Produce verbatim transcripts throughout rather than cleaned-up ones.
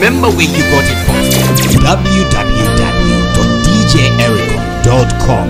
remember where you got it from. w w w dot d j ericon dot com.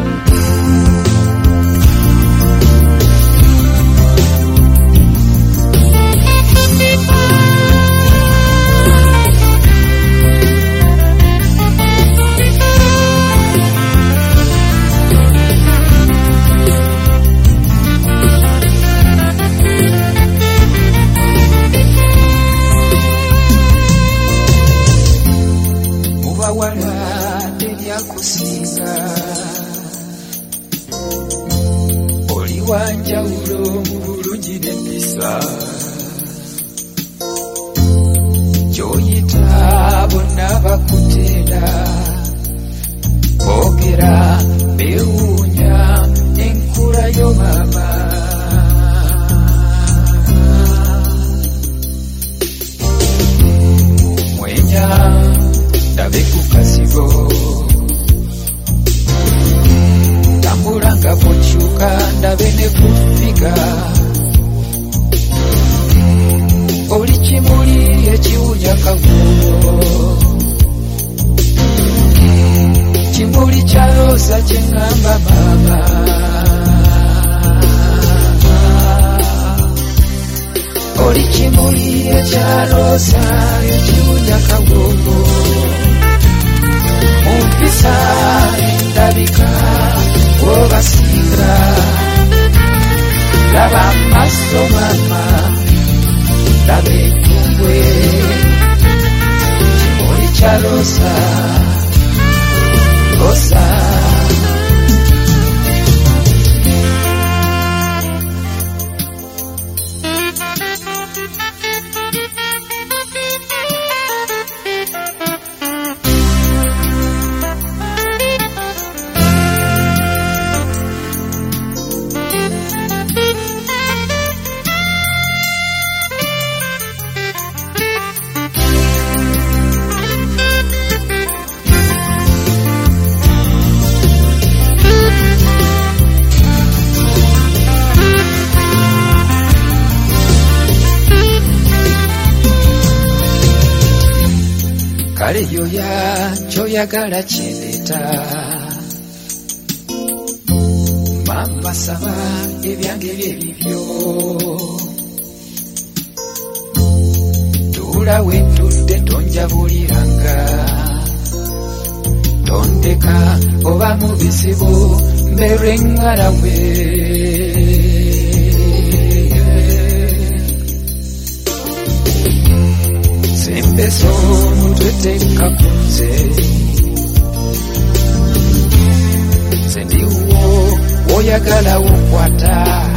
Choyagala chendeta mama saba ebyange byebibyo tula wetudde tonjabuliranga tondeka oba mu bizibu mbeere ngalawe sembeso mutweteka kunze sendiwo woyagala wokwata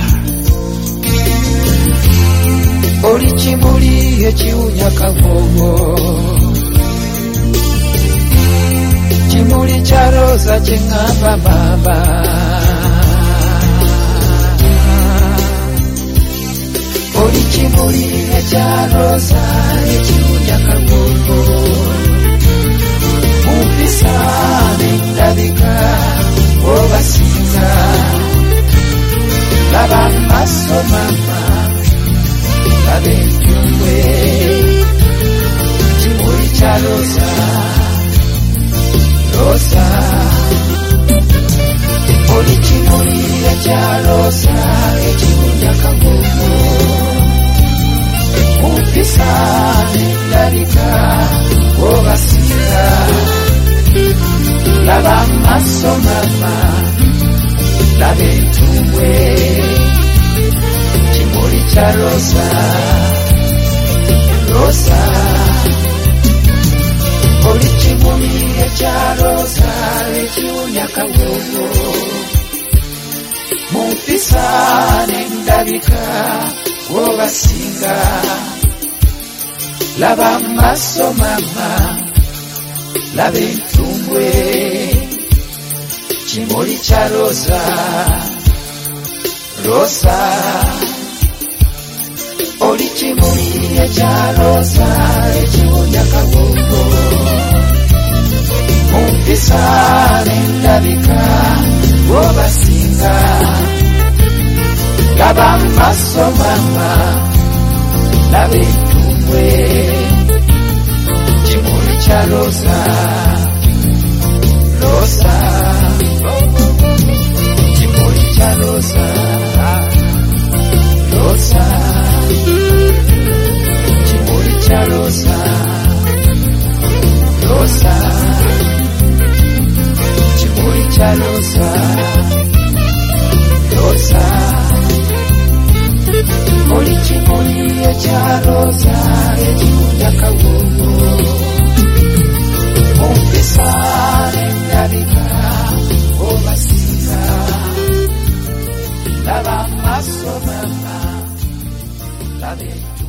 oli kimuli ekiwunya kagogo kimuli kya roza kyeŋŋamba mama oli kimuli ekya roza ekiwunya kagogo mumpisa n'endabika obasinga laba maaso mama laba entumbwe kimuli kya roza roza oli kimuli ekya roza ekiwunya kagogo mumpisa n'endabika obasinga laba maaso mama laba entumbwe kimuli kya roza roza oli kimuli ekya roza ekiwunya kagogo mumpisa n'endabika obasinga laba maaso mama laba entumbwe kimuli kya roza roza oli kimuli ekya roza ekiwunya kagogo mumpisa n'endabika obasinga laba maaso mama laba entumbwe cha rosa, rosa, chimuri cha rosa, rosa, chimuri cha rosa, rosa, chimuri cha rosa, rosa, oli chimuri cha rosa, echunya kawono. Confessare la vita, oh masina, la mamma sua mamma, la vita.